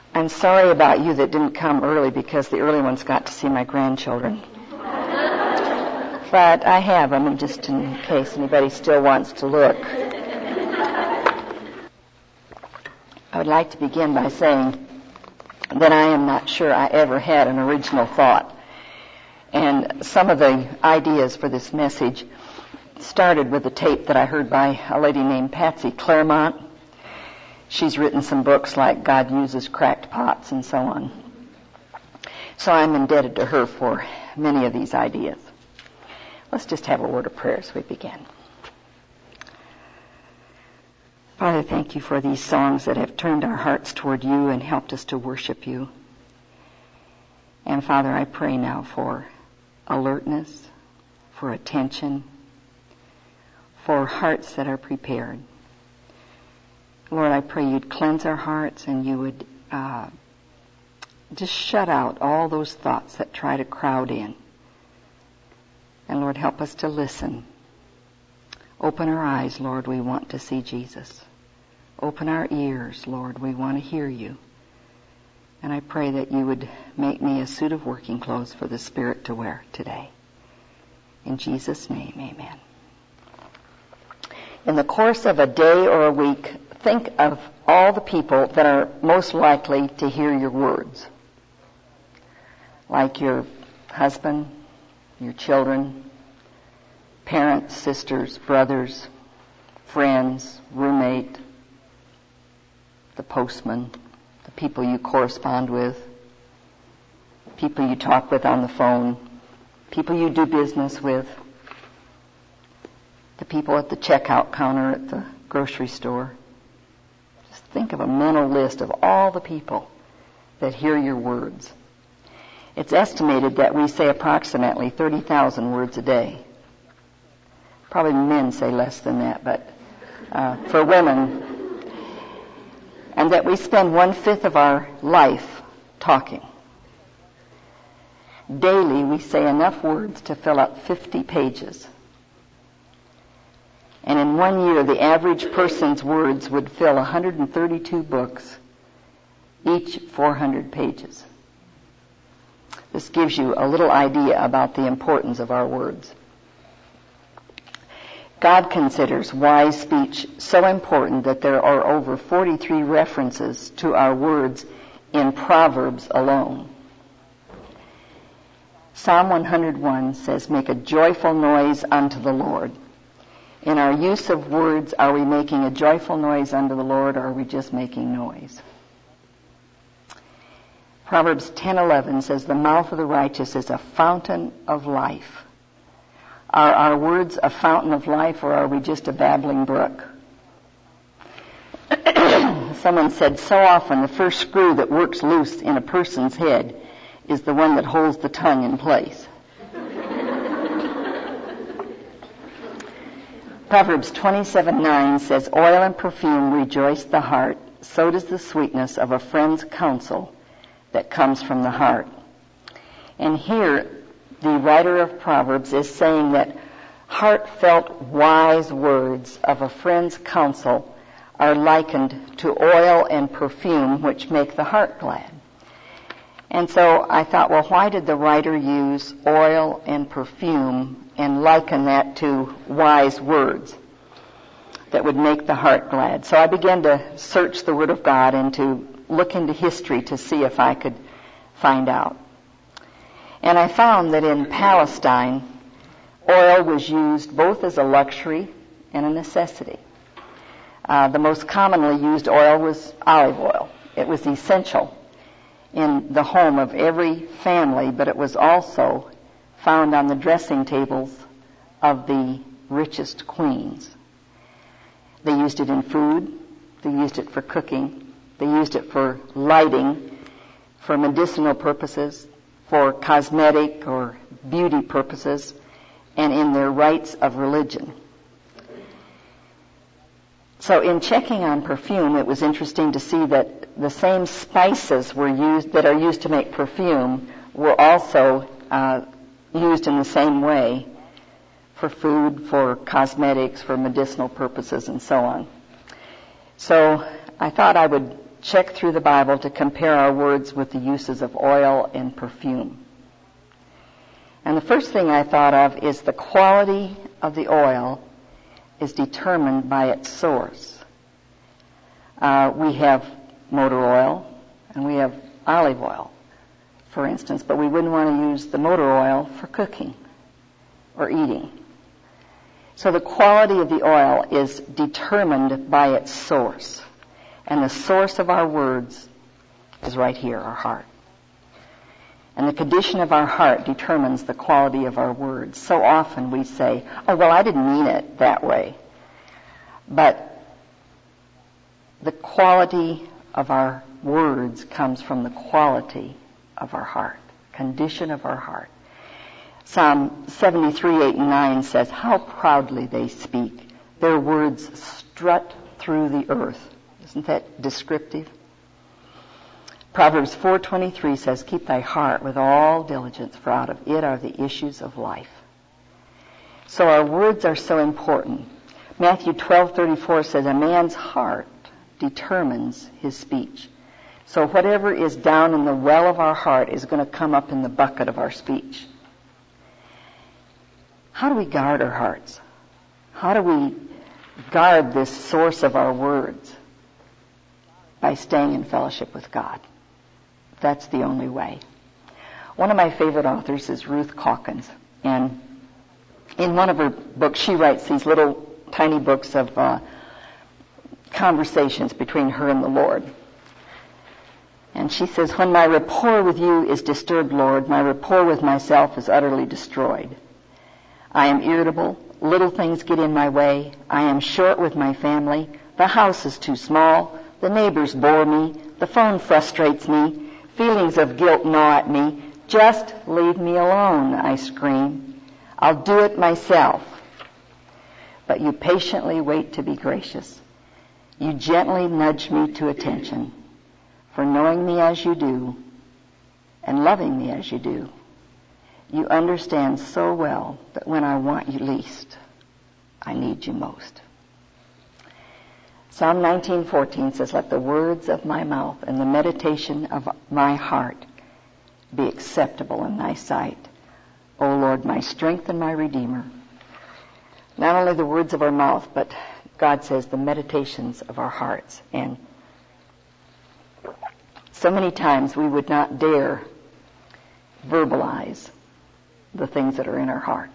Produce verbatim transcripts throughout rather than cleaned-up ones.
I'm sorry about you that didn't come early because the early ones got to see my grandchildren. But I have them, just in case anybody still wants to look. I would like to begin by saying that I am not sure I ever had an original thought. And some of the ideas for this message started with a tape that I heard by a lady named Patsy Claremont. She's written some books like God Uses Cracked Pots and so on. So I'm indebted to her for many of these ideas. Let's just have a word of prayer as we begin. Father, thank you for these songs that have turned our hearts toward you and helped us to worship you. And Father, I pray now for alertness, for attention, for hearts that are prepared. Lord, I pray you'd cleanse our hearts and you would uh, just shut out all those thoughts that try to crowd in. And Lord, help us to listen. Open our eyes, Lord, we want to see Jesus. Open our ears, Lord, we want to hear you. And I pray that you would make me a suit of working clothes for the Spirit to wear today. In Jesus' name, amen. In the course of a day or a week, think of all the people that are most likely to hear your words. Like your husband, your children, parents, sisters, brothers, friends, roommate, the postman, the people you correspond with, people you talk with on the phone, people you do business with, the people at the checkout counter at the grocery store. Just think of a mental list of all the people that hear your words. It's estimated that we say approximately thirty thousand words a day. Probably men say less than that, but uh, for women, and that we spend one-fifth of our life talking. Daily, we say enough words to fill up fifty pages. And in one year, the average person's words would fill one hundred thirty-two books, each four hundred pages. This gives you a little idea about the importance of our words. God considers wise speech so important that there are over forty-three references to our words in Proverbs alone. Psalm one hundred one says, "Make a joyful noise unto the Lord." In our use of words, are we making a joyful noise unto the Lord, or are we just making noise? Proverbs ten eleven says, "The mouth of the righteous is a fountain of life." Are our words a fountain of life, or are we just a babbling brook? Someone said, so often the first screw that works loose in a person's head is the one that holds the tongue in place. Proverbs twenty-seven nine says, "Oil and perfume rejoice the heart, so does the sweetness of a friend's counsel that comes from the heart." And here, the writer of Proverbs is saying that heartfelt, wise words of a friend's counsel are likened to oil and perfume, which make the heart glad. And so I thought, well, why did the writer use oil and perfume and liken that to wise words that would make the heart glad? So I began to search the Word of God and to look into history to see if I could find out. And I found that in Palestine, oil was used both as a luxury and a necessity. Uh, the most commonly used oil was olive oil. It was essential in the home of every family, but it was also found on the dressing tables of the richest queens. They used it in food. They used it for cooking. They used it for lighting, for medicinal purposes, for cosmetic or beauty purposes, and in their rites of religion. So in checking on perfume, it was interesting to see that the same spices were used that are used to make perfume were also uh, used in the same way for food, for cosmetics, for medicinal purposes, and so on. So I thought I would check through the Bible to compare our words with the uses of oil and perfume. And the first thing I thought of is the quality of the oil is determined by its source. Uh, we have motor oil and we have olive oil, for instance, but we wouldn't want to use the motor oil for cooking or eating. So the quality of the oil is determined by its source. And the source of our words is right here, our heart. And the condition of our heart determines the quality of our words. So often we say, oh, well, I didn't mean it that way. But the quality of our words comes from the quality of our heart, condition of our heart. Psalm seventy-three, eight and nine says, how proudly they speak. Their words strut through the earth. Isn't that descriptive? Proverbs four twenty-three says, keep thy heart with all diligence, for out of it are the issues of life. So our words are so important. Matthew twelve thirty-four says, a man's heart determines his speech. So whatever is down in the well of our heart is going to come up in the bucket of our speech. How do we guard our hearts? How do we guard this source of our words? By staying in fellowship with God. That's the only way. One of my favorite authors is Ruth Calkins. And in one of her books, she writes these little tiny books of uh, conversations between her and the Lord. And she says, when my rapport with you is disturbed, Lord, my rapport with myself is utterly destroyed. I am irritable. Little things get in my way. I am short with my family. The house is too small. The neighbors bore me. The phone frustrates me. Feelings of guilt gnaw at me. Just leave me alone, I scream. I'll do it myself. But you patiently wait to be gracious. You gently nudge me to attention. For knowing me as you do, and loving me as you do, you understand so well that when I want you least, I need you most. Psalm nineteen fourteen says, let the words of my mouth and the meditation of my heart be acceptable in thy sight, O Lord, my strength and my Redeemer. Not only the words of our mouth, but God says the meditations of our hearts. And so many times we would not dare verbalize the things that are in our hearts.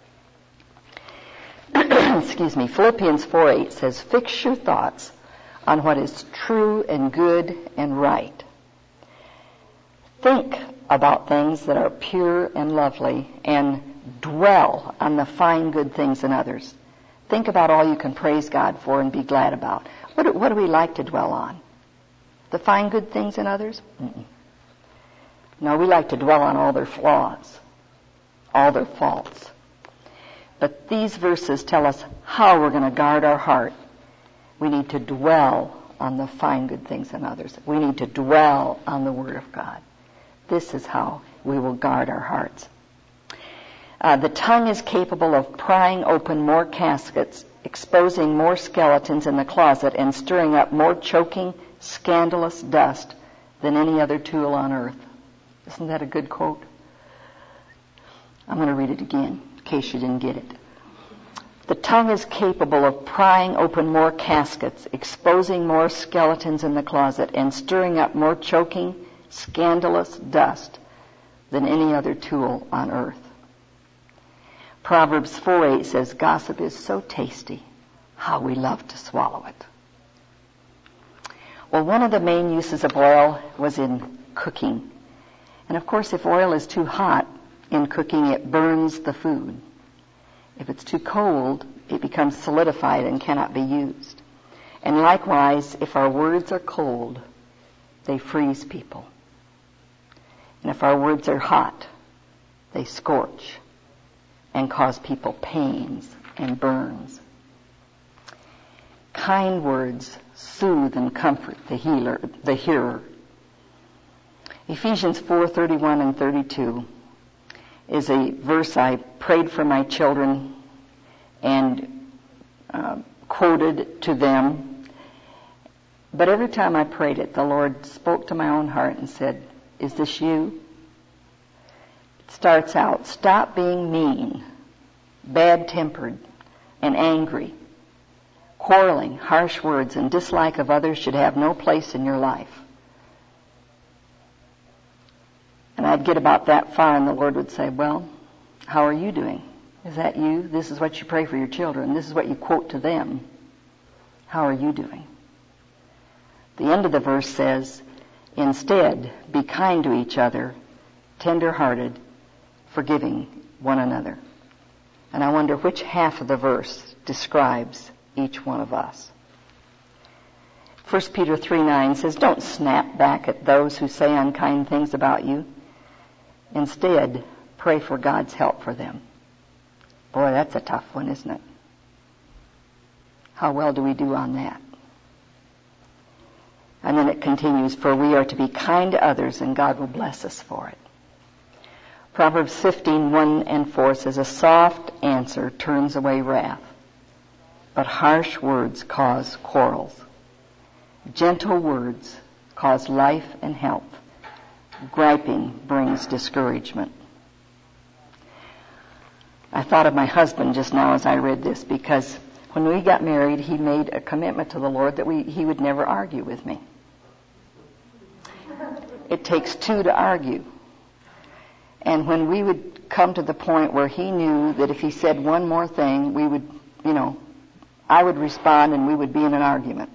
Excuse me. Philippians four eight says, fix your thoughts on what is true and good and right. Think about things that are pure and lovely, and dwell on the fine good things in others. Think about all you can praise God for and be glad about. What do, what do we like to dwell on? The fine good things in others? Mm-mm. No, we like to dwell on all their flaws, all their faults. But these verses tell us how we're going to guard our heart. We need to dwell on the fine good things in others. We need to dwell on the Word of God. This is how we will guard our hearts. Uh, the tongue is capable of prying open more caskets, exposing more skeletons in the closet, and stirring up more choking, scandalous dust than any other tool on earth. Isn't that a good quote? I'm going to read it again in case you didn't get it. The tongue is capable of prying open more caskets, exposing more skeletons in the closet, and stirring up more choking, scandalous dust than any other tool on earth. Proverbs four eight says, gossip is so tasty, how we love to swallow it. Well, one of the main uses of oil was in cooking. And of course, if oil is too hot in cooking, it burns the food. If it's too cold, it becomes solidified and cannot be used. And likewise, if our words are cold, they freeze people. And if our words are hot, they scorch and cause people pains and burns. Kind words soothe and comfort the healer, the hearer. Ephesians four thirty-one and thirty-two is a verse I prayed for my children and uh, quoted to them. But every time I prayed it, the Lord spoke to my own heart and said, is this you? It starts out, stop being mean, bad-tempered, and angry. Quarreling, harsh words, and dislike of others should have no place in your life. And I'd get about that far, and the Lord would say, well, how are you doing? Is that you? This is what you pray for your children. This is what you quote to them. How are you doing? The end of the verse says, instead, be kind to each other, tender-hearted, forgiving one another. And I wonder which half of the verse describes each one of us. First Peter three nine says, don't snap back at those who say unkind things about you. Instead, pray for God's help for them. Boy, that's a tough one, isn't it? How well do we do on that? And then it continues, for we are to be kind to others, and God will bless us for it. Proverbs fifteen one and four says, a soft answer turns away wrath, but harsh words cause quarrels. Gentle words cause life and health. Griping brings discouragement. I thought of my husband just now as I read this, because when we got married, he made a commitment to the Lord that we, he would never argue with me. It takes two to argue. And when we would come to the point where he knew that if he said one more thing, we would, you know, I would respond and we would be in an argument.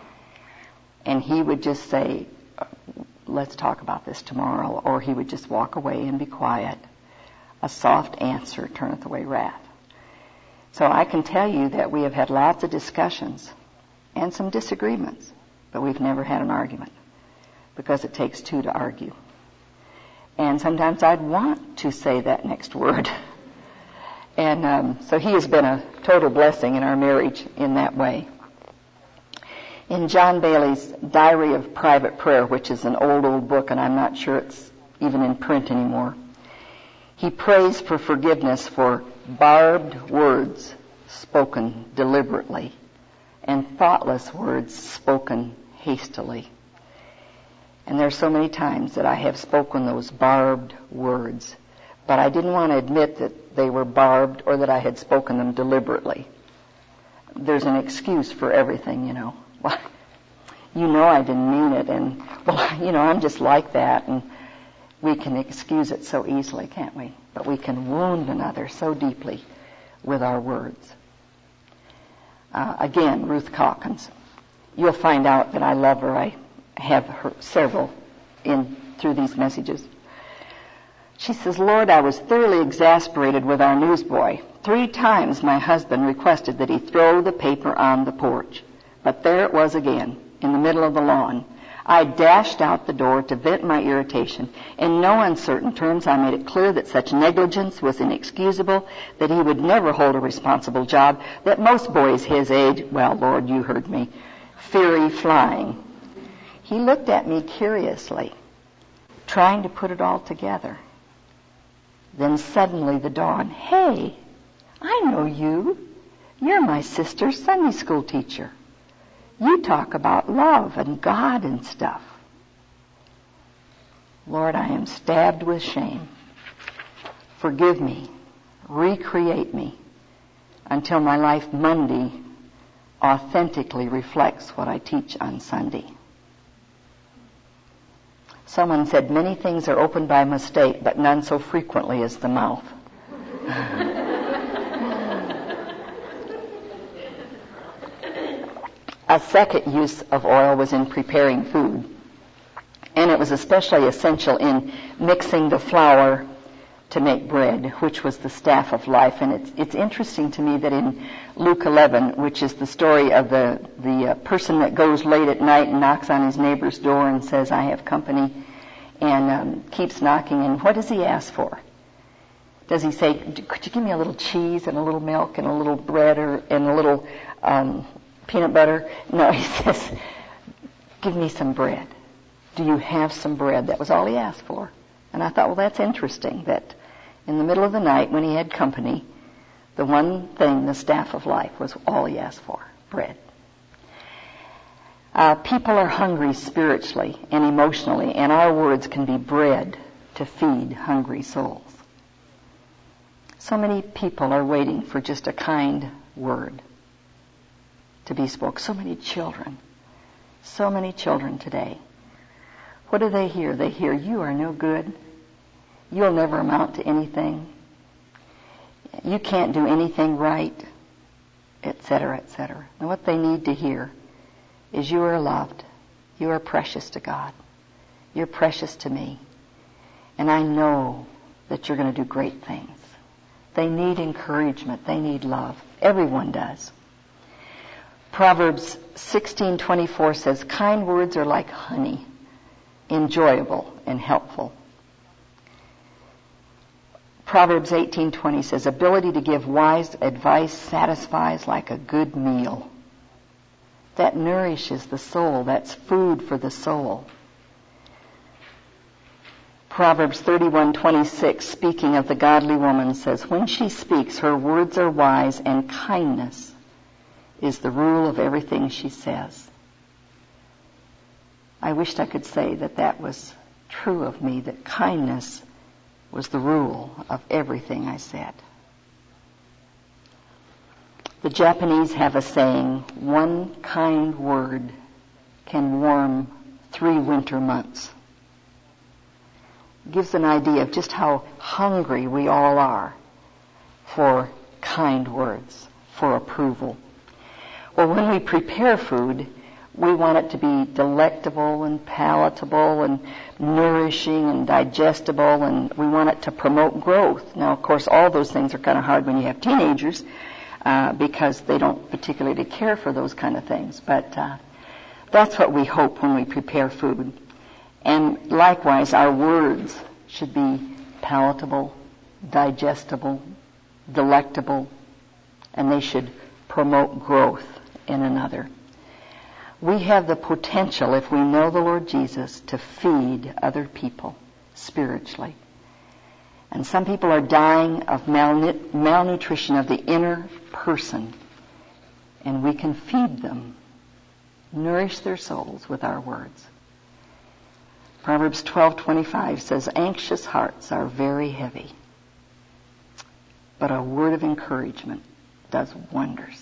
And he would just say, let's talk about this tomorrow, or he would just walk away and be quiet. A soft answer turneth away wrath. So I can tell you that we have had lots of discussions and some disagreements, but we've never had an argument, because it takes two to argue. And sometimes I'd want to say that next word. And um, so he has been a total blessing in our marriage in that way. In John Bailey's Diary of Private Prayer, which is an old, old book, and I'm not sure it's even in print anymore, he prays for forgiveness for barbed words spoken deliberately and thoughtless words spoken hastily. And there are so many times that I have spoken those barbed words, but I didn't want to admit that they were barbed or that I had spoken them deliberately. There's an excuse for everything, you know. Well, you know I didn't mean it, and, well, you know, I'm just like that, and we can excuse it so easily, can't we? But we can wound another so deeply with our words. Uh, again, Ruth Calkins. You'll find out that I love her. I have her several in through these messages. She says, Lord, I was thoroughly exasperated with our newsboy. Three times my husband requested that he throw the paper on the porch. But there it was again, in the middle of the lawn. I dashed out the door to vent my irritation. In no uncertain terms, I made it clear that such negligence was inexcusable, that he would never hold a responsible job, that most boys his age, well, Lord, you heard me, fury flying. He looked at me curiously, trying to put it all together. Then suddenly the dawn, hey, I know you. You're my sister's Sunday school teacher. You talk about love and God and stuff. Lord, I am stabbed with shame. Forgive me. Recreate me until my life Monday authentically reflects what I teach on Sunday. Someone said, many things are opened by mistake, but none so frequently as the mouth. A second use of oil was in preparing food, and it was especially essential in mixing the flour to make bread, which was the staff of life. And it's, it's interesting to me that in Luke eleven, which is the story of the, the uh, person that goes late at night and knocks on his neighbor's door and says, I have company, and um, keeps knocking, and what does he ask for? Does he say, could you give me a little cheese and a little milk and a little bread or, and a little um, peanut butter? No, he says, give me some bread. Do you have some bread? That was all he asked for. And I thought, well, that's interesting that in the middle of the night when he had company, the one thing, the staff of life, was all he asked for, bread. Uh, people are hungry spiritually and emotionally, and our words can be bread to feed hungry souls. So many people are waiting for just a kind word to be spoken. So many children. So many children today. What do they hear? They hear, you are no good. You'll never amount to anything. You can't do anything right, et cetera, et cetera. And what they need to hear is you are loved. You are precious to God. You're precious to me. And I know that you're going to do great things. They need encouragement. They need love. Everyone does. Proverbs sixteen twenty-four says, kind words are like honey, enjoyable and helpful. Proverbs eighteen twenty says, ability to give wise advice satisfies like a good meal. That nourishes the soul. That's food for the soul. Proverbs thirty-one twenty-six, speaking of the godly woman, says, when she speaks, her words are wise, and kindness is the rule of everything she says. I wished I could say that that was true of me, that kindness was the rule of everything I said. The Japanese have a saying, one kind word can warm three winter months. It gives an idea of just how hungry we all are for kind words, for approval. Well, when we prepare food, we want it to be delectable and palatable and nourishing and digestible, and we want it to promote growth. Now, of course, all those things are kind of hard when you have teenagers uh, because they don't particularly care for those kind of things. But uh, that's what we hope when we prepare food. And likewise, our words should be palatable, digestible, delectable, and they should promote growth in another. We have the potential, if we know the Lord Jesus, to feed other people spiritually. And some people are dying of malnu- malnutrition of the inner person, and we can feed them, nourish their souls with our words. Proverbs twelve twenty-five says, anxious hearts are very heavy, but a word of encouragement does wonders.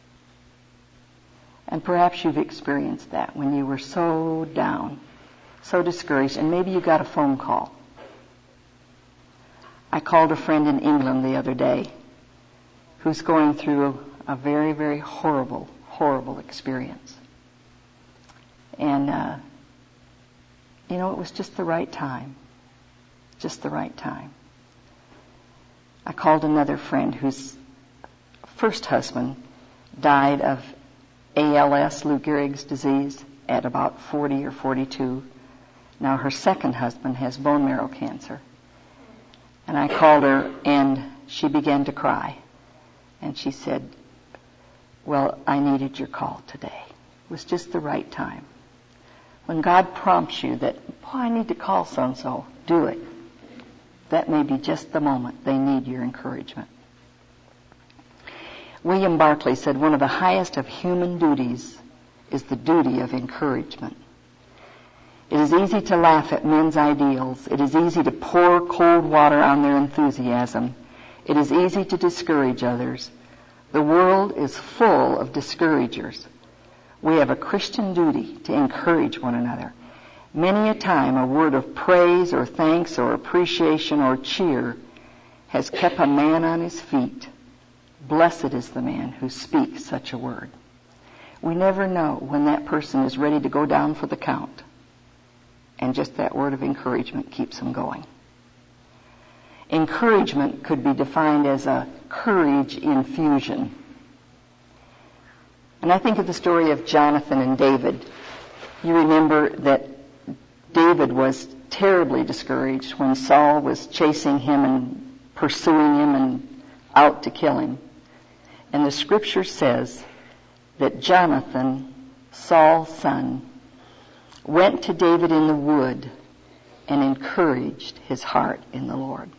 And perhaps you've experienced that when you were so down, so discouraged, and maybe you got a phone call. I called a friend in England the other day who's going through a, a very, very horrible, horrible experience. And, uh, you know, it was just the right time. Just the right time. I called another friend whose first husband died of A L S, Lou Gehrig's disease, at about forty or forty-two. Now her second husband has bone marrow cancer. And I called her, and she began to cry. And she said, well, I needed your call today. It was just the right time. When God prompts you that, boy, I need to call so-and-so, do it. That may be just the moment they need your encouragement. William Barclay said one of the highest of human duties is the duty of encouragement. It is easy to laugh at men's ideals. It is easy to pour cold water on their enthusiasm. It is easy to discourage others. The world is full of discouragers. We have a Christian duty to encourage one another. Many a time a word of praise or thanks or appreciation or cheer has kept a man on his feet. Blessed is the man who speaks such a word. We never know when that person is ready to go down for the count. And just that word of encouragement keeps them going. Encouragement could be defined as a courage infusion. And I think of the story of Jonathan and David. You remember that David was terribly discouraged when Saul was chasing him and pursuing him and out to kill him. And the scripture says that Jonathan, Saul's son, went to David in the wood and encouraged his heart in the Lord.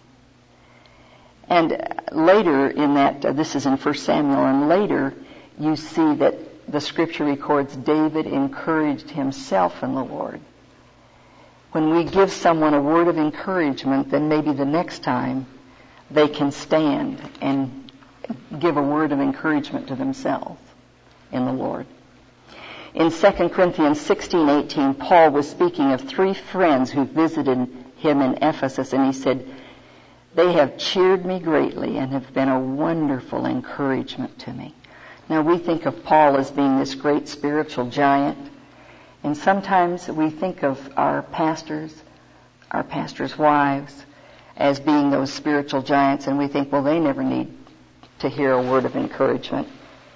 And later in that, uh, this is in First Samuel, and later you see that the scripture records David encouraged himself in the Lord. When we give someone a word of encouragement, then maybe the next time they can stand and give a word of encouragement to themselves in the Lord. In Second Corinthians sixteen eighteen, Paul was speaking of three friends who visited him in Ephesus, and he said, "They have cheered me greatly and have been a wonderful encouragement to me." Now, we think of Paul as being this great spiritual giant, and sometimes we think of our pastors, our pastors' wives, as being those spiritual giants, and we think, well, they never need to hear a word of encouragement.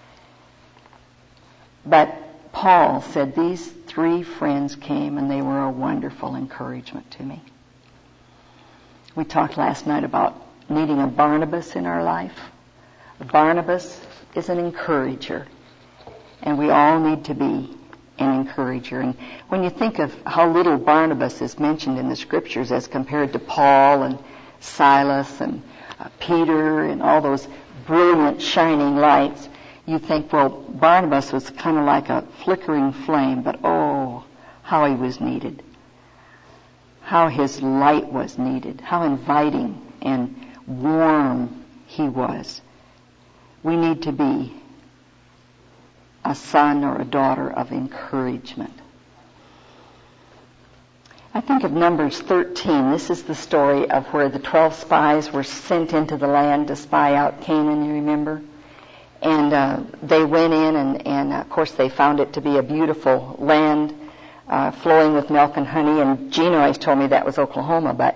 But Paul said these three friends came and they were a wonderful encouragement to me. We talked last night about needing a Barnabas in our life. A Barnabas is an encourager, and we all need to be an encourager. And when you think of how little Barnabas is mentioned in the scriptures as compared to Paul and Silas and uh, Peter and all those brilliant shining lights, you think, well, Barnabas was kind of like a flickering flame, but oh, how he was needed. How his light was needed. How inviting and warm he was. We need to be a son or a daughter of encouragement. I think of Numbers thirteen. This is the story of where the twelve spies were sent into the land to spy out Canaan, you remember? And uh, they went in, and, and uh, of course they found it to be a beautiful land uh, flowing with milk and honey. And Gina always told me that was Oklahoma, but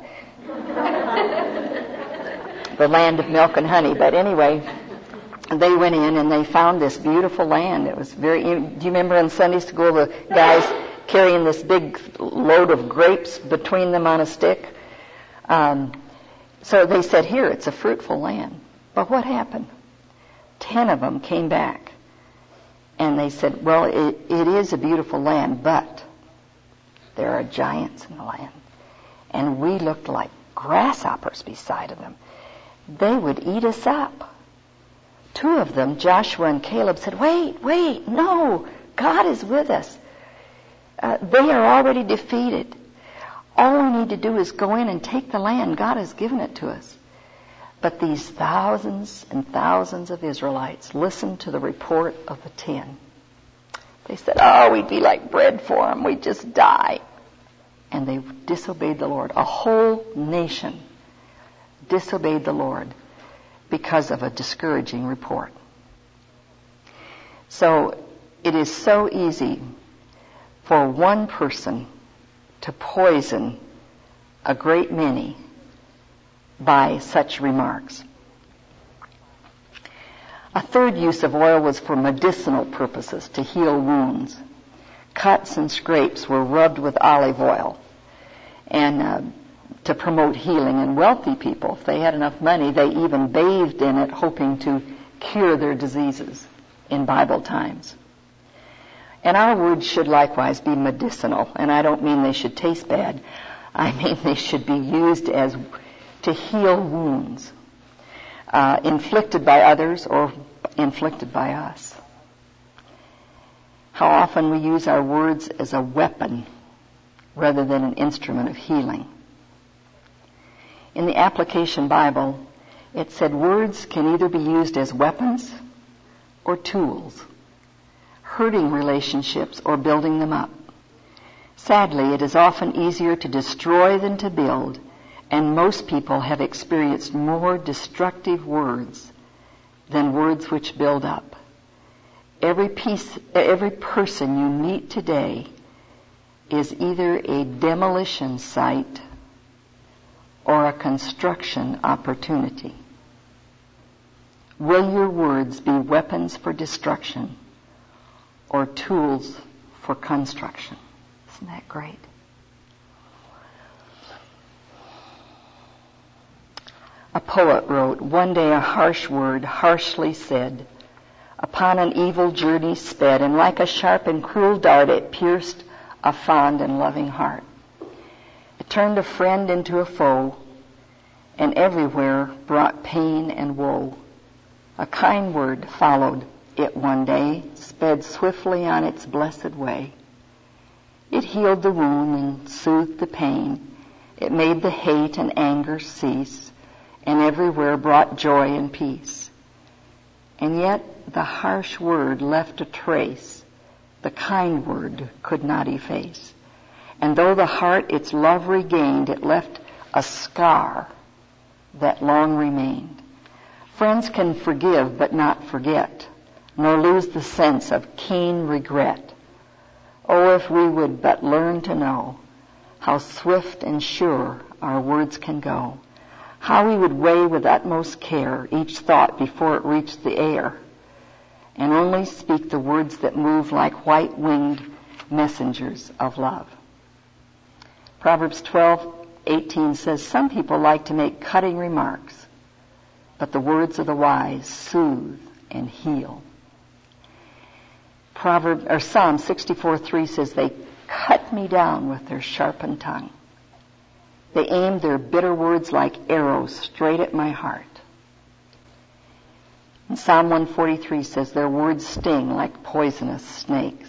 the land of milk and honey. But anyway, they went in and they found this beautiful land. It was very. Do you remember in Sunday school the guys carrying this big load of grapes between them on a stick? Um, so they said, "Here, it's a fruitful land." But what happened? Ten of them came back, and they said, well, it, it is a beautiful land, but there are giants in the land, and we looked like grasshoppers beside of them. They would eat us up. Two of them, Joshua and Caleb, said, wait, wait, no, God is with us. Uh, they are already defeated. All we need to do is go in and take the land. God has given it to us. But these thousands and thousands of Israelites listened to the report of the ten. They said, oh, we'd be like bread for them. We'd just die. And they disobeyed the Lord. A whole nation disobeyed the Lord because of a discouraging report. So it is so easy for one person to poison a great many by such remarks. A third use of oil was for medicinal purposes, to heal wounds. Cuts and scrapes were rubbed with olive oil and uh, to promote healing. And wealthy people, if they had enough money, they even bathed in it, hoping to cure their diseases in Bible times. And our words should likewise be medicinal. And I don't mean they should taste bad. I mean they should be used as to heal wounds uh, inflicted by others or inflicted by us. How often we use our words as a weapon rather than an instrument of healing. In the Application Bible, it said words can either be used as weapons or tools, hurting relationships or building them up. Sadly, it is often easier to destroy than to build, and most people have experienced more destructive words than words which build up. Every piece, every person you meet today is either a demolition site or a construction opportunity. Will your words be weapons for destruction or tools for construction? Isn't that great? A poet wrote, one day a harsh word, harshly said, upon an evil journey sped, and like a sharp and cruel dart it pierced a fond and loving heart. It turned a friend into a foe, and everywhere brought pain and woe. A kind word followed, it one day sped swiftly on its blessed way. It healed the wound and soothed the pain. It made the hate and anger cease, and everywhere brought joy and peace. And yet the harsh word left a trace the kind word could not efface. And though the heart its love regained, it left a scar that long remained. Friends can forgive but not forget, nor lose the sense of keen regret. Oh, if we would but learn to know how swift and sure our words can go, how we would weigh with utmost care each thought before it reached the air, and only speak the words that move like white-winged messengers of love. Proverbs twelve eighteen says, some people like to make cutting remarks, but the words of the wise soothe and heal. Proverb, or Psalm sixty-four three says, they cut me down with their sharpened tongue. They aim their bitter words like arrows straight at my heart. And Psalm one forty-three says, their words sting like poisonous snakes.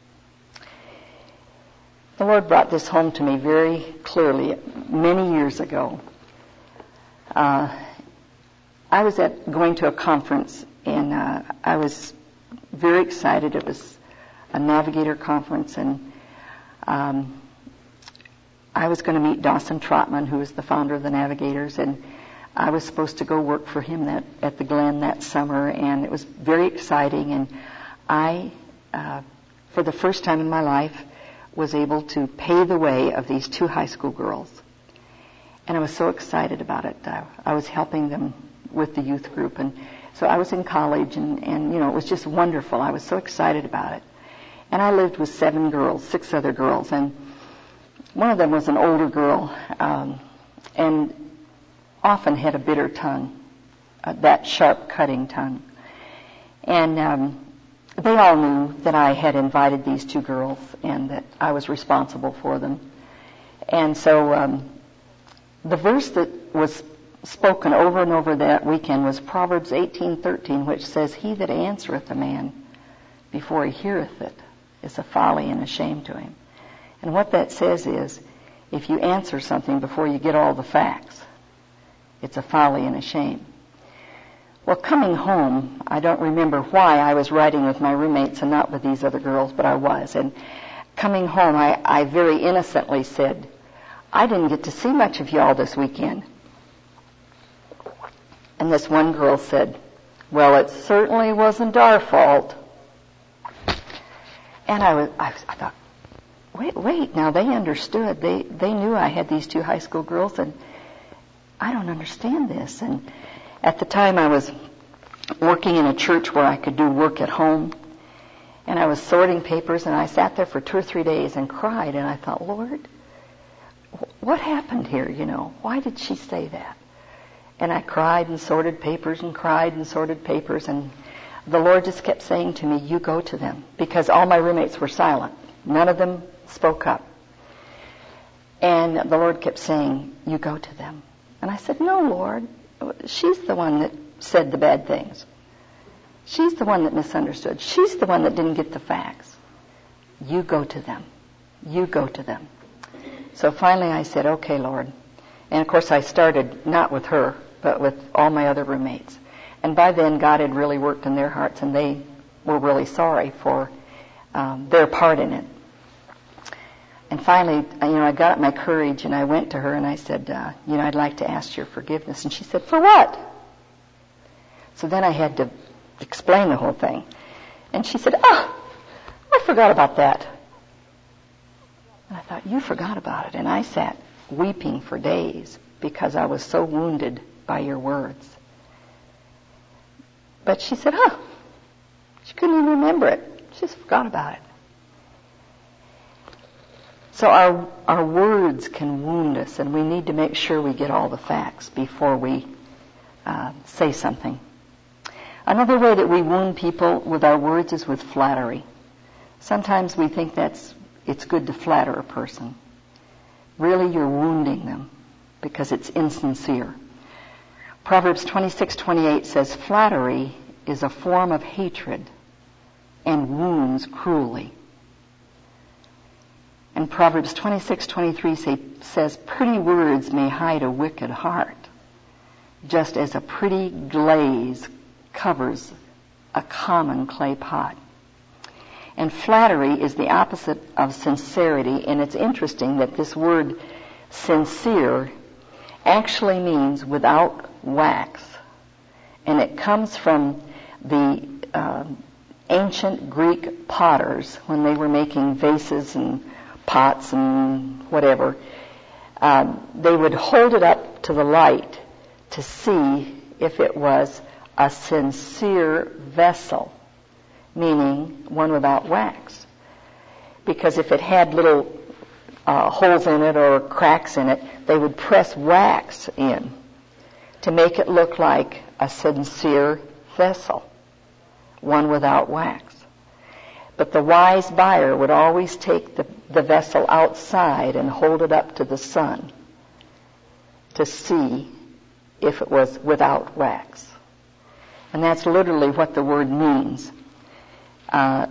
The Lord brought this home to me very clearly many years ago. Uh, I was at going to a conference, and uh, I was very excited. It was a Navigator conference, and um, I was going to meet Dawson Trotman, who is the founder of the Navigators, and I was supposed to go work for him that, at the Glen that summer, and it was very exciting. And I, uh, for the first time in my life, was able to pay the way of these two high school girls. And I was so excited about it. I, I was helping them with the youth group, and so I was in college, and, and, you know, it was just wonderful. I was so excited about it. And I lived with seven girls, six other girls, and one of them was an older girl, um, and often had a bitter tongue, uh, that sharp cutting tongue. And um, they all knew that I had invited these two girls and that I was responsible for them. And so um, the verse that was spoken over and over that weekend was Proverbs eighteen thirteen, which says, he that answereth a man before he heareth it is a folly and a shame to him. And what that says is, if you answer something before you get all the facts, it's a folly and a shame. Well, coming home, I don't remember why I was riding with my roommates and not with these other girls, but I was. And coming home, I, I very innocently said, I didn't get to see much of y'all this weekend. And this one girl said, well, it certainly wasn't our fault. And I was, I, was, I thought, wait, wait, now they understood. They, they knew I had these two high school girls, and I don't understand this. And at the time I was working in a church where I could do work at home, and I was sorting papers, and I sat there for two or three days and cried, and I thought, Lord, what happened here, you know? Why did she say that? And I cried and sorted papers and cried and sorted papers, and the Lord just kept saying to me, you go to them, because all my roommates were silent. None of them spoke up. And the Lord kept saying, you go to them. And I said, no, Lord, she's the one that said the bad things. She's the one that misunderstood. She's the one that didn't get the facts. You go to them. You go to them. So finally I said, okay, Lord. And of course I started not with her, but with all my other roommates. And by then God had really worked in their hearts, and they were really sorry for um, their part in it. And finally, you know, I got up my courage and I went to her and I said, uh, you know, I'd like to ask your forgiveness. And she said, for what? So then I had to explain the whole thing. And she said, oh, I forgot about that. And I thought, you forgot about it. And I sat weeping for days because I was so wounded by your words. But she said, oh, she couldn't even remember it. She just forgot about it. So our our words can wound us, and we need to make sure we get all the facts before we uh, say something. Another way that we wound people with our words is with flattery. Sometimes we think that's it's good to flatter a person. Really, you're wounding them because it's insincere. Proverbs twenty-six twenty-eight says, flattery is a form of hatred and wounds cruelly. And Proverbs twenty-six twenty-three say, says, pretty words may hide a wicked heart, just as a pretty glaze covers a common clay pot. And flattery is the opposite of sincerity, and it's interesting that this word sincere actually means without wax. And it comes from the uh, ancient Greek potters when they were making vases and pots and whatever. Um, they would hold it up to the light to see if it was a sincere vessel, meaning one without wax. Because if it had little uh, holes in it or cracks in it, they would press wax in to make it look like a sincere vessel, one without wax. But the wise buyer would always take the, the vessel outside and hold it up to the sun to see if it was without wax. And that's literally what the word means. Uh,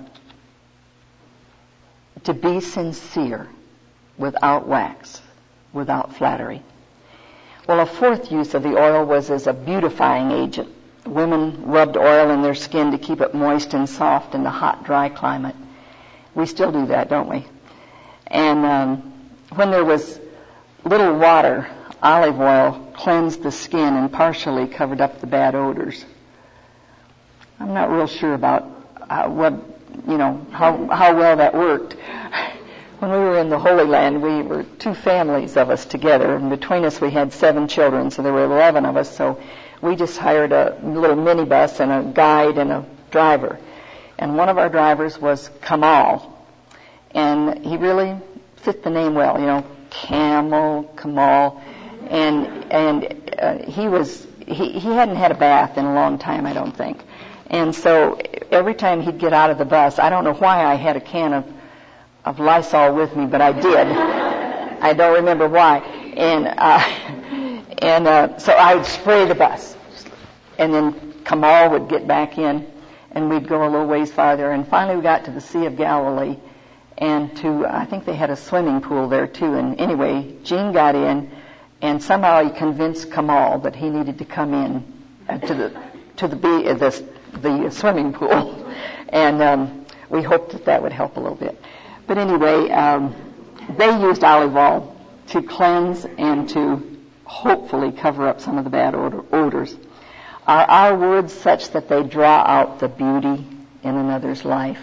to be sincere, without wax, without flattery. Well, a fourth use of the oil was as a beautifying agent. Women rubbed oil in their skin to keep it moist and soft in the hot, dry climate. We still do that, don't we? And um, when there was little water, olive oil cleansed the skin and partially covered up the bad odors. I'm not real sure about uh, what, you know, how how well that worked. When we were in the Holy Land, we were two families of us together, and between us we had seven children, so there were eleven of us. So we just hired a little minibus and a guide and a driver. And one of our drivers was Kamal, and he really fit the name well, you know, Camel, Kamal, and and uh, he was he he hadn't had a bath in a long time, I don't think. And so every time he'd get out of the bus, I don't know why I had a can of of Lysol with me, but I did. I don't remember why. And uh, and uh, so I would spray the bus, and then Kamal would get back in, and we'd go a little ways farther. And finally, we got to the Sea of Galilee, and to I think they had a swimming pool there too. And anyway, Gene got in, and somehow he convinced Kamal that he needed to come in uh, to the to the, be, uh, the the swimming pool, and um, we hoped that that would help a little bit. But anyway, um, they used olive oil to cleanse and to hopefully cover up some of the bad odor, odors. Are our words such that they draw out the beauty in another's life?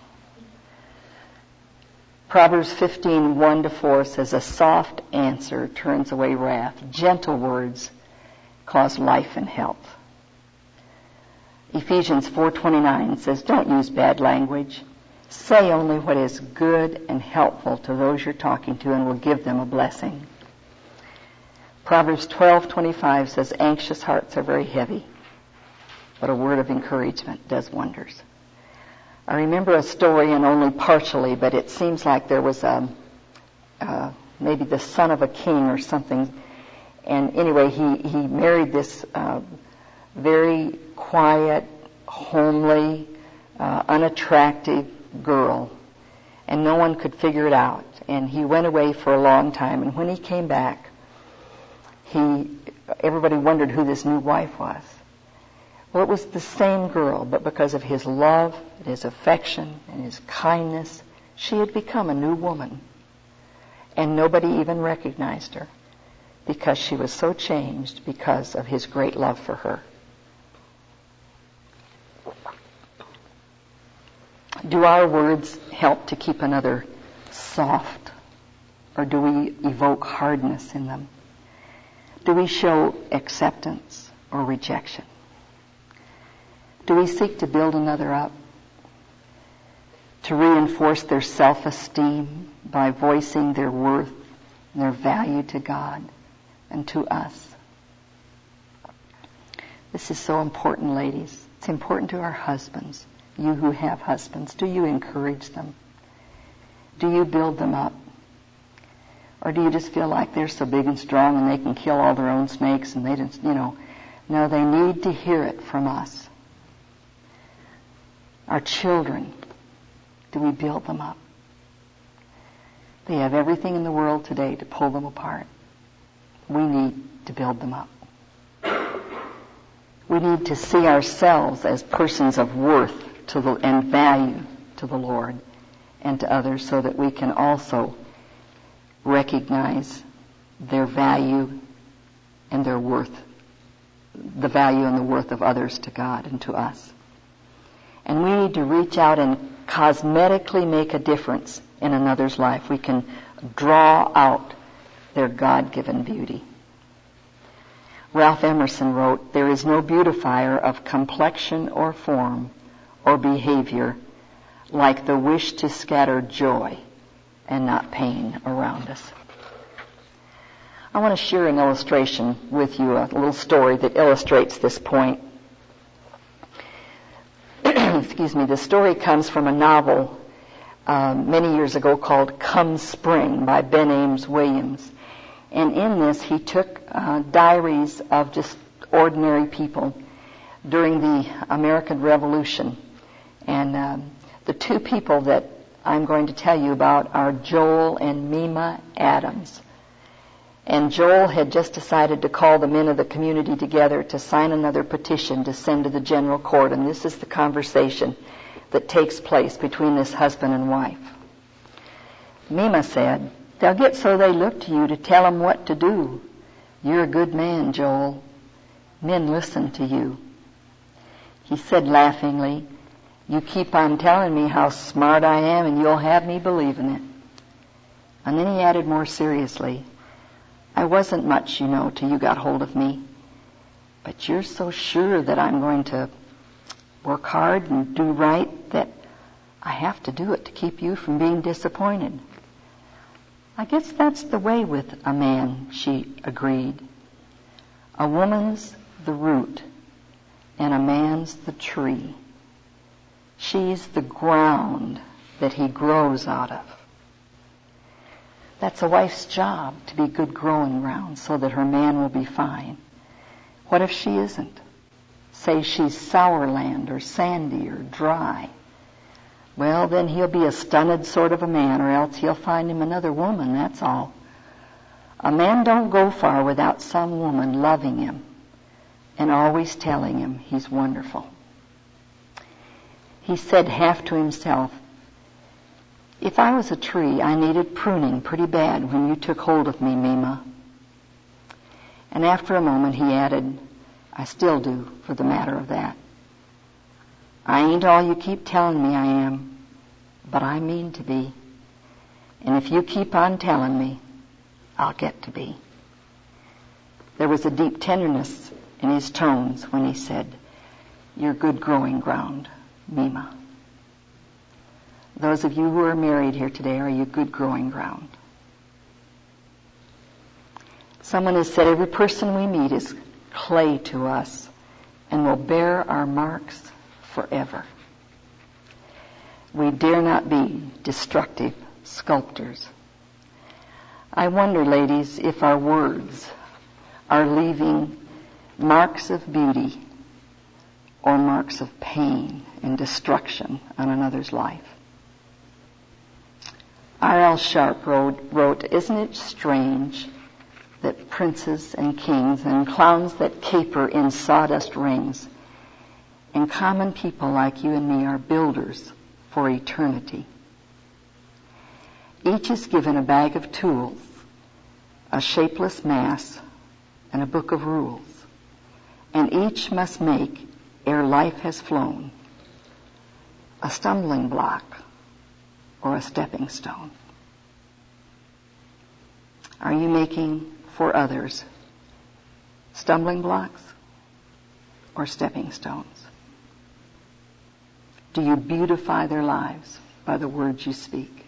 Proverbs fifteen, one to four says, a soft answer turns away wrath. Gentle words cause life and health. Ephesians four twenty-nine says, don't use bad language. Say only what is good and helpful to those you're talking to and will give them a blessing. Proverbs twelve twenty-five says, anxious hearts are very heavy, but a word of encouragement does wonders. I remember a story, and only partially, but it seems like there was a, uh, maybe the son of a king or something. And anyway, he, he married this uh, very quiet, homely, uh, unattractive girl, and no one could figure it out. And he went away for a long time, and when he came back, he everybody wondered who this new wife was. Well, it was the same girl, but because of his love, and his affection, and his kindness, she had become a new woman. And nobody even recognized her because she was so changed because of his great love for her. Do our words help to keep another soft, or do we evoke hardness in them? Do we show acceptance or rejection? Do we seek to build another up? To reinforce their self-esteem by voicing their worth and their value to God and to us? This is so important, ladies. It's important to our husbands. You who have husbands, do you encourage them? Do you build them up? Or do you just feel like they're so big and strong and they can kill all their own snakes and they just, you know, no, they need to hear it from us. Our children, do we build them up? They have everything in the world today to pull them apart. We need to build them up. We need to see ourselves as persons of worth to the, and value to the Lord and to others, so that we can also recognize their value and their worth, the value and the worth of others to God and to us. And we need to reach out and cosmetically make a difference in another's life. We can draw out their God-given beauty. Ralph Emerson wrote, "There is no beautifier of complexion or form or behavior like the wish to scatter joy and not pain around us." I want to share an illustration with you, a little story that illustrates this point. Excuse me. The story comes from a novel uh, many years ago called Come Spring by Ben Ames Williams. And in this, he took uh, diaries of just ordinary people during the American Revolution. And um, the two people that I'm going to tell you about are Joel and Mima Adams. And Joel had just decided to call the men of the community together to sign another petition to send to the general court. And this is the conversation that takes place between this husband and wife. Mima said, "They'll get so they look to you to tell them what to do. You're a good man, Joel. Men listen to you." He said laughingly, "You keep on telling me how smart I am and you'll have me believing it." And then he added more seriously, "I wasn't much, you know, till you got hold of me. But you're so sure that I'm going to work hard and do right that I have to do it to keep you from being disappointed." "I guess that's the way with a man," she agreed. "A woman's the root and a man's the tree. She's the ground that he grows out of." That's a wife's job, to be good growing ground so that her man will be fine. What if she isn't? Say she's sour land or sandy or dry. Well, then he'll be a stunted sort of a man, or else he'll find him another woman, that's all. A man don't go far without some woman loving him and always telling him he's wonderful. He said half to himself, "If I was a tree, I needed pruning pretty bad when you took hold of me, Mima." And after a moment he added, "I still do, for the matter of that. I ain't all you keep telling me I am, but I mean to be. And if you keep on telling me, I'll get to be." There was a deep tenderness in his tones when he said, "You're good growing ground, Mima." Those of you who are married here today, are you good growing ground? Someone has said every person we meet is clay to us and will bear our marks forever. We dare not be destructive sculptors. I wonder, ladies, if our words are leaving marks of beauty or marks of pain and destruction on another's life. R L Sharp wrote, wrote, "Isn't it strange that princes and kings and clowns that caper in sawdust rings and common people like you and me are builders for eternity? Each is given a bag of tools, a shapeless mass, and a book of rules, and each must make, ere life has flown, a stumbling block or a stepping stone." Are you making for others stumbling blocks or stepping stones? Do you beautify their lives by the words you speak?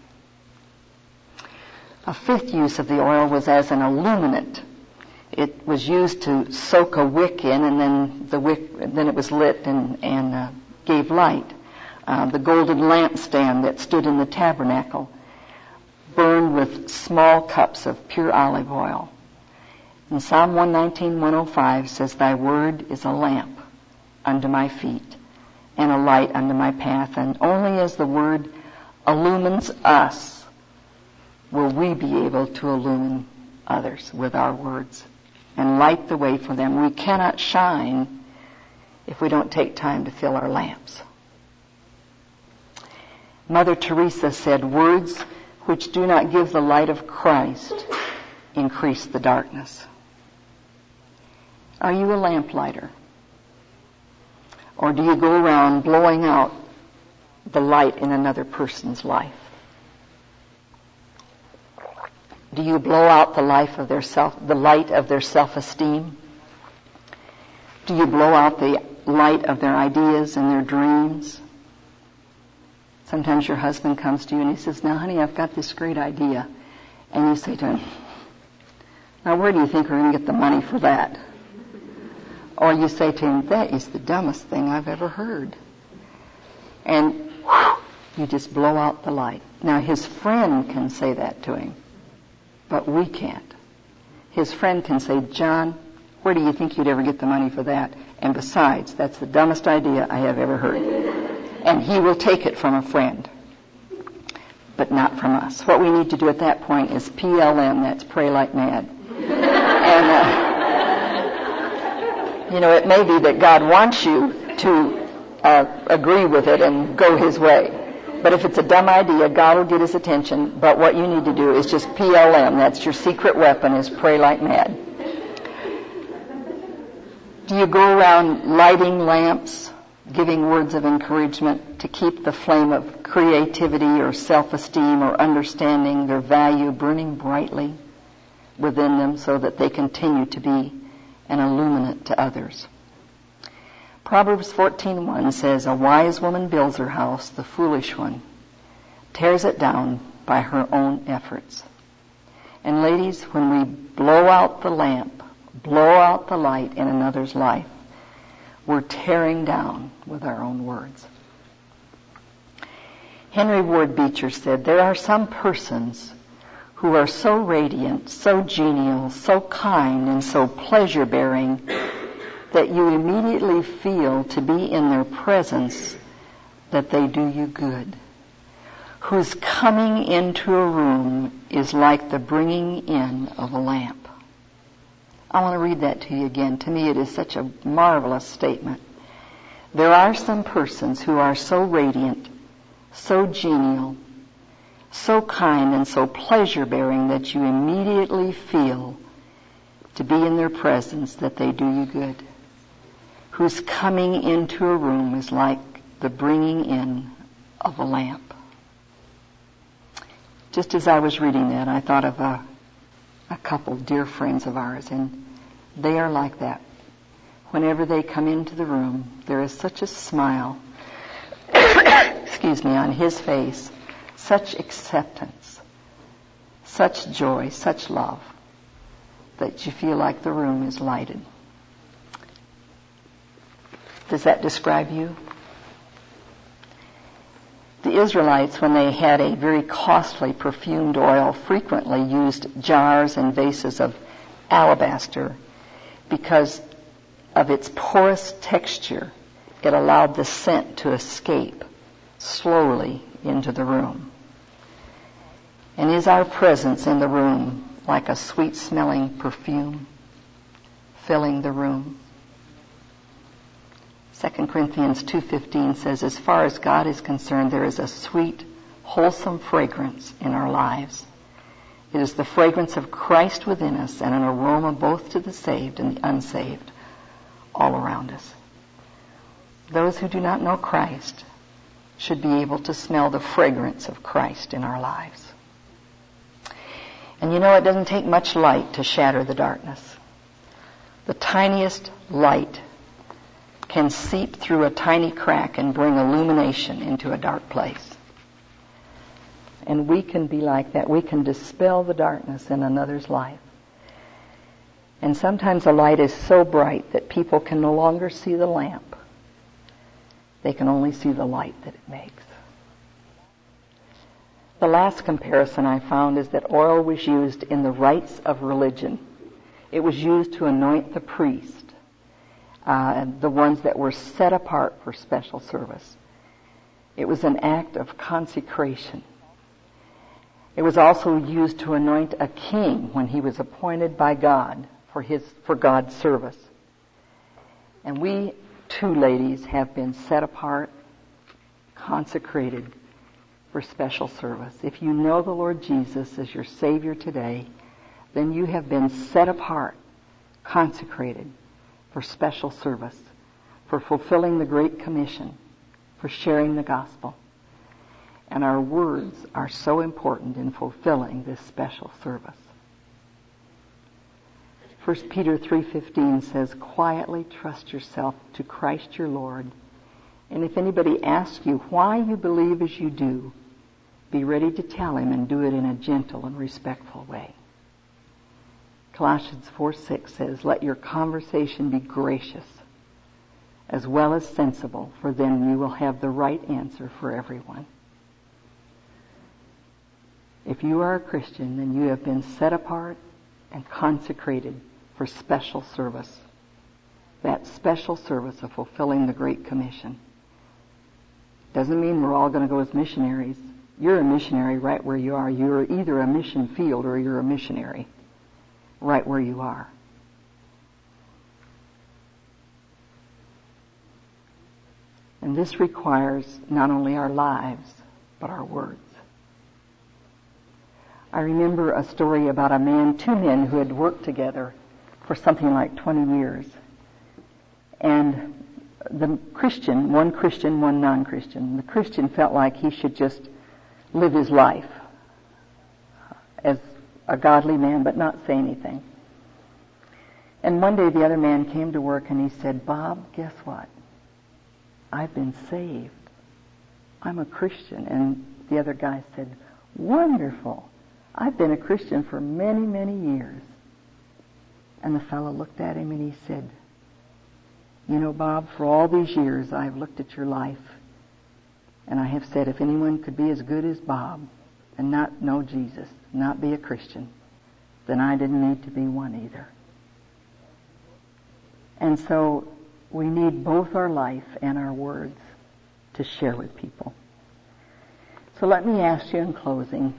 A fifth use of the oil was as an illuminant. It was used to soak a wick in, and then the wick, then it was lit and, and uh, gave light. Uh, the golden lampstand that stood in the tabernacle burned with small cups of pure olive oil. And Psalm one nineteen, one oh five says, "Thy word is a lamp unto my feet and a light unto my path. And only as the Word illumines us will we be able to illumine others with our words and light the way for them. We cannot shine if we don't take time to fill our lamps. Mother Teresa said, words which do not give the light of Christ increase the darkness. Are you a lamplighter? Or do you go around blowing out the light in another person's life? Do you blow out the life of their self, the light of their self-esteem? Do you blow out the light of their ideas and their dreams? Sometimes your husband comes to you and he says, now honey, I've got this great idea. And you say to him, now where do you think we're going to get the money for that? Or you say to him, that is the dumbest thing I've ever heard. And whew, you just blow out the light. Now his friend can say that to him, but we can't. His friend can say, John, where do you think you'd ever get the money for that? And besides, that's the dumbest idea I have ever heard. And he will take it from a friend, but not from us. What we need to do at that point is P L M, that's pray like mad. And, uh, you know, it may be that God wants you to uh, agree with it and go his way. But if it's a dumb idea, God will get his attention. But what you need to do is just P L M. That's your secret weapon, is pray like mad. Do you go around lighting lamps, giving words of encouragement to keep the flame of creativity or self-esteem or understanding their value burning brightly within them so that they continue to be an illuminant to others? Proverbs fourteen one says, a wise woman builds her house, the foolish one tears it down by her own efforts. And ladies, when we blow out the lamp, blow out the light in another's life, we're tearing down with our own words. Henry Ward Beecher said, there are some persons who are so radiant, so genial, so kind, and so pleasure-bearing that you immediately feel to be in their presence that they do you good, whose coming into a room is like the bringing in of a lamp. I want to read that to you again. To me, it is such a marvelous statement. There are some persons who are so radiant, so genial, so kind, and so pleasure-bearing that you immediately feel to be in their presence that they do you good, whose coming into a room is like the bringing in of a lamp. Just as I was reading that, I thought of a a couple dear friends of ours, and they are like that. Whenever they come into the room, there is such a smile, excuse me, on his face, such acceptance, such joy, such love, that you feel like the room is lighted. Does that describe you? The Israelites, when they had a very costly perfumed oil, frequently used jars and vases of alabaster because of its porous texture. It allowed the scent to escape slowly into the room. And is our presence in the room like a sweet-smelling perfume filling the room? Second Corinthians two fifteen says, as far as God is concerned, there is a sweet, wholesome fragrance in our lives. It is the fragrance of Christ within us and an aroma both to the saved and the unsaved all around us. Those who do not know Christ should be able to smell the fragrance of Christ in our lives. And you know, it doesn't take much light to shatter the darkness. The tiniest light can seep through a tiny crack and bring illumination into a dark place. And we can be like that. We can dispel the darkness in another's life. And sometimes the light is so bright that people can no longer see the lamp. They can only see the light that it makes. The last comparison I found is that oil was used in the rites of religion. It was used to anoint the priest. uh, the ones that were set apart for special service. It was an act of consecration. It was also used to anoint a king when he was appointed by God for his for God's service. And we too, ladies, have been set apart, consecrated for special service. If you know the Lord Jesus as your Savior today, then you have been set apart, consecrated for special service, for fulfilling the Great Commission, for sharing the gospel. And our words are so important in fulfilling this special service. First Peter three fifteen says, quietly trust yourself to Christ your Lord. And if anybody asks you why you believe as you do, be ready to tell him and do it in a gentle and respectful way. Colossians four six says, let your conversation be gracious as well as sensible, for then you will have the right answer for everyone. If you are a Christian, then you have been set apart and consecrated for special service. That special service of fulfilling the Great Commission. Doesn't mean we're all going to go as missionaries. You're a missionary right where you are. You're either a mission field or you're a missionary right where you are. And this requires not only our lives, but our words. I remember a story about a man, two men who had worked together for something like twenty years. And the Christian, one Christian, one non-Christian, the Christian felt like he should just live his life as a godly man, but not say anything. And one day the other man came to work and he said, Bob, guess what? I've been saved. I'm a Christian. And the other guy said, wonderful. I've been a Christian for many, many years. And the fellow looked at him and he said, you know, Bob, for all these years I've looked at your life and I have said if anyone could be as good as Bob and not know Jesus, not be a Christian, then I didn't need to be one either. And so we need both our life and our words to share with people. So let me ask you in closing,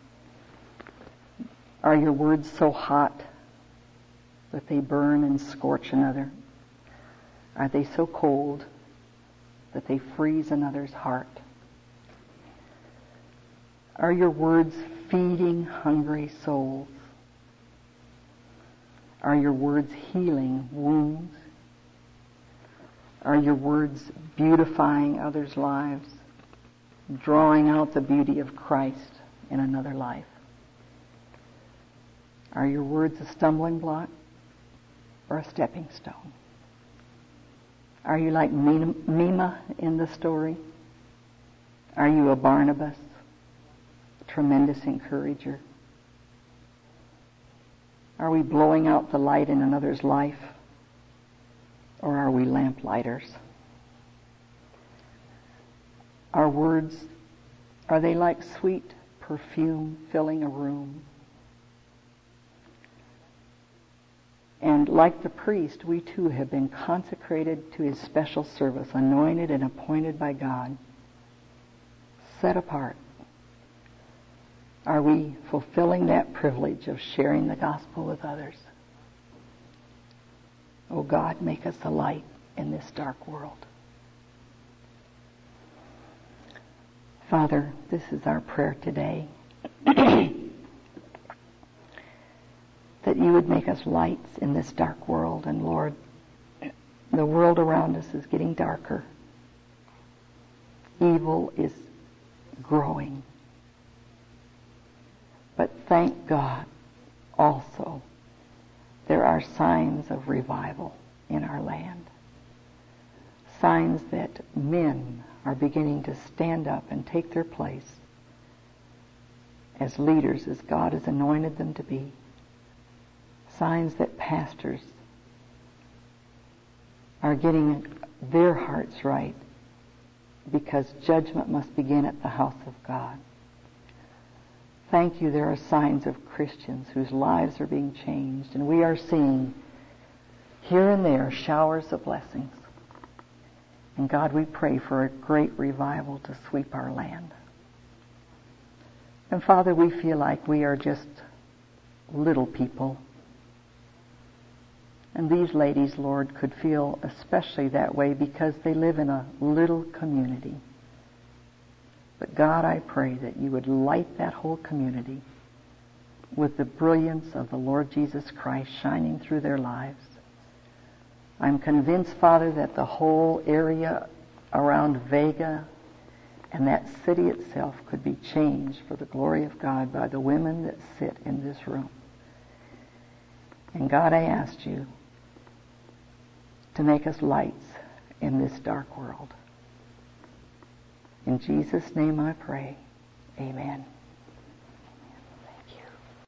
are your words so hot that they burn and scorch another? Are they so cold that they freeze another's heart? Are your words feeding hungry souls? Are your words healing wounds? Are your words beautifying others' lives, drawing out the beauty of Christ in another life? Are your words a stumbling block or a stepping stone? Are you like Mima in the story? Are you a Barnabas, a tremendous encourager? Are we blowing out the light in another's life? Or are we lamplighters? Our words, are they like sweet perfume filling a room? And like the priest, we too have been consecrated to his special service, anointed and appointed by God, set apart. Are we fulfilling that privilege of sharing the gospel with others? Oh God, make us a light in this dark world. Father, this is our prayer today. That you would make us lights in this dark world. And Lord, the world around us is getting darker. Evil is growing. But thank God also there are signs of revival in our land. Signs that men are beginning to stand up and take their place as leaders as God has anointed them to be. Signs that pastors are getting their hearts right because judgment must begin at the house of God. Thank you, there are signs of Christians whose lives are being changed, and we are seeing here and there, showers of blessings. And God, we pray for a great revival to sweep our land. And Father, we feel like we are just little people. And these ladies, Lord, could feel especially that way because they live in a little community. But God, I pray that you would light that whole community with the brilliance of the Lord Jesus Christ shining through their lives. I'm convinced, Father, that the whole area around Vega and that city itself could be changed for the glory of God by the women that sit in this room. And God, I asked you to make us lights in this dark world. In Jesus' name I pray. Amen.